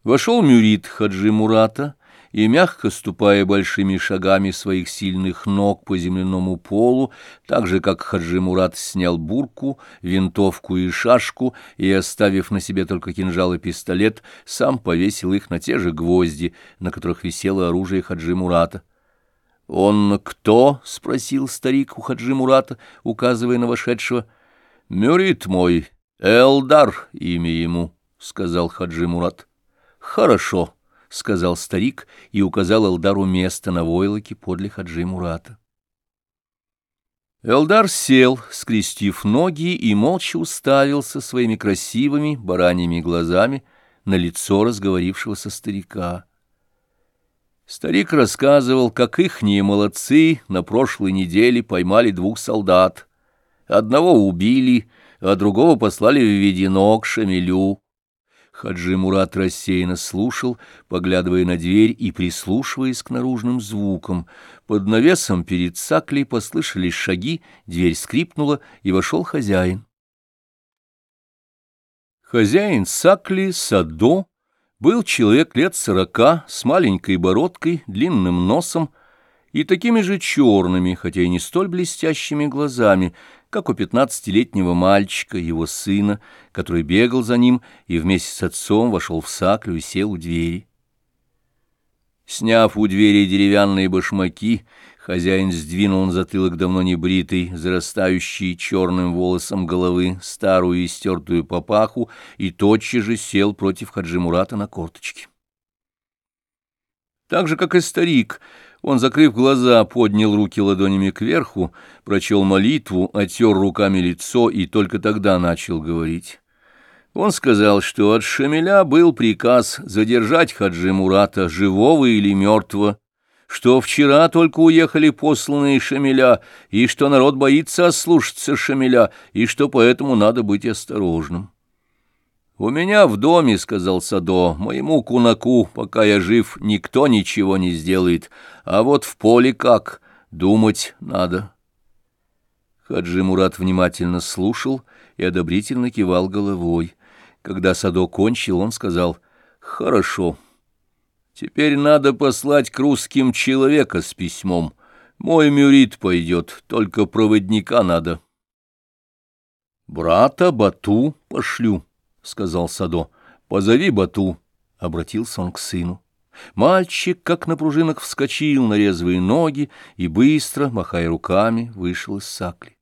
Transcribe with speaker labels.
Speaker 1: Вошел мюрид Хаджи Мурата и, мягко ступая большими шагами своих сильных ног по земляному полу, так же, как Хаджи Мурат снял бурку, винтовку и шашку, и, оставив на себе только кинжал и пистолет, сам повесил их на те же гвозди, на которых висело оружие Хаджи Мурата. «Он кто?» — спросил старик у Хаджи Мурата, указывая на вошедшего. «Мюрид мой, Элдар имя ему», — сказал Хаджи Мурат. «Хорошо», — сказал старик и указал Элдару место на войлоке подле Хаджи Мурата. Элдар сел, скрестив ноги, и молча уставился своими красивыми бараньими глазами на лицо разговорившегося старика. Старик рассказывал, как ихние молодцы на прошлой неделе поймали 2 солдат. Одного убили, а другого послали в Ведено к Шамилю. Хаджи Мурат рассеянно слушал, поглядывая на дверь и прислушиваясь к наружным звукам. Под навесом перед саклей послышались шаги, дверь скрипнула, и вошел хозяин. Хозяин сакли, Садо, был человек лет 40, с маленькой бородкой, длинным носом и такими же черными, хотя и не столь блестящими глазами, как у 15-летнего мальчика, его сына, который бегал за ним и вместе с отцом вошел в саклю и сел у двери. Сняв у двери деревянные башмаки, хозяин сдвинул на затылок давно небритой, зарастающей черным волосом головы, старую истертую папаху, и тотчас же сел против Хаджи Мурата на корточки. Так же, как и старик, он, закрыв глаза, поднял руки ладонями кверху, прочел молитву, отер руками лицо и только тогда начал говорить. Он сказал, что от Шамиля был приказ задержать Хаджи Мурата, живого или мертвого, что вчера только уехали посланные Шамиля, и что народ боится ослушаться Шамиля, и что поэтому надо быть осторожным. «У меня в доме, — сказал Садо, — моему кунаку, пока я жив, никто ничего не сделает, а вот в поле как, думать надо». Хаджи Мурат внимательно слушал и одобрительно кивал головой. Когда Садо кончил, он сказал: «Хорошо. Теперь надо послать к русским человека с письмом. Мой мюрид пойдет, только проводника надо». «Брата Бату пошлю», — сказал Садо. «Позови Бату», — обратился он к сыну. Мальчик, как на пружинах, вскочил на резвые ноги и быстро, махая руками, вышел из сакли.